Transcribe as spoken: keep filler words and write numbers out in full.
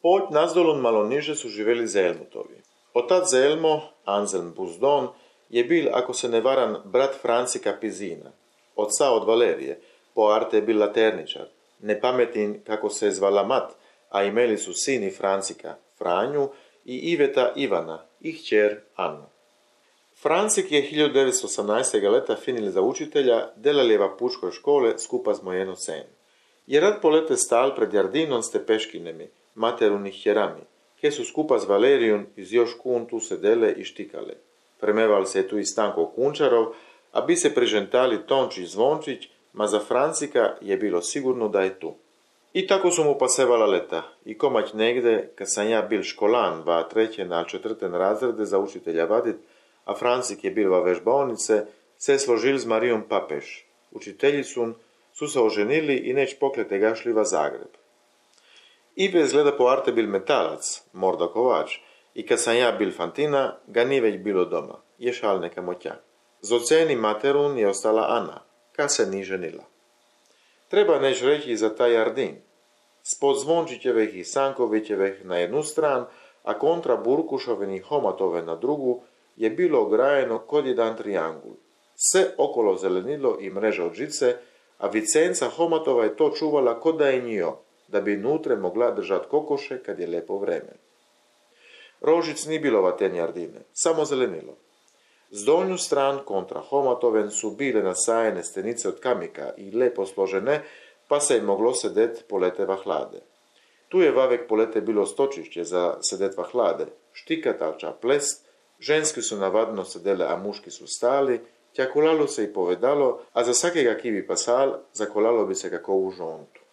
Pod Nazdolom malo niže su živjeli Zelmutovi. Otac Zelmo, Anselm Buzdon, je bil, ako se ne varam, brat Francika Pizina. Oca od Valerije, po arte je bil laterničar. Ne pametin kako se je zvala mat, a imeli su sini Francika, Franju, i Iveta Ivana, i kćer Annu. Francik je hiljadu devetsto osamnaestog leta finil za učitelja delaljeva pučkoj škole skupa z mojeno sen. Je rad polete stal pred jardinom s te peškinemi, materunih hjerami, ke su skupa z Valerijom iz još kun tu sedele i štikale. Premeval se je tu i Stanko Kunčarov, a bi se prežentali Tončić Zvončić, ma za Francika je bilo sigurno da je tu. I tako su mu pasevala leta, i komać negde, kad sam ja bil školan, va treće na četvrten razrede za učitelja vadit, a Francik je bil va vežbaonice, se složil z Marijom Papeš. Učiteljicun su se oženili i neć poklete gašli va Zagreb. Ive izgleda po arte bil metalac, morda kovač, i kad sam ja bil fantina, ga ni već bilo doma, je šal neka motja. Z oceni materun je ostala Ana, ka se ni ženila. Treba neć reći za taj jardin. Spod Zvončićevih i Sankovićevih na jednu stran, a kontra Burkušovin i Homatove na drugu, je bilo ograjeno kod jedan triangul. Sve okolo zelenilo i mreža od žice, a Vicenca Homatova je to čuvala kod da je njio, da bi nutre mogla držat kokoše kad je lepo vreme. Rožic ni bilo va ten jardine, samo zelenilo. Z donju stran kontra Homatoven su bile nasajene stenice od kamika i lepo složene, pa se je moglo sedet polete va hlade. Tu je vavek polete bilo stočišće za sedet va hlade, štikatalča ples, ženski su navadno sedele, a muški su stali, tja kolalo se i povedalo, a za svakega ki bi pasal, zakolalo bi se kako u žontu.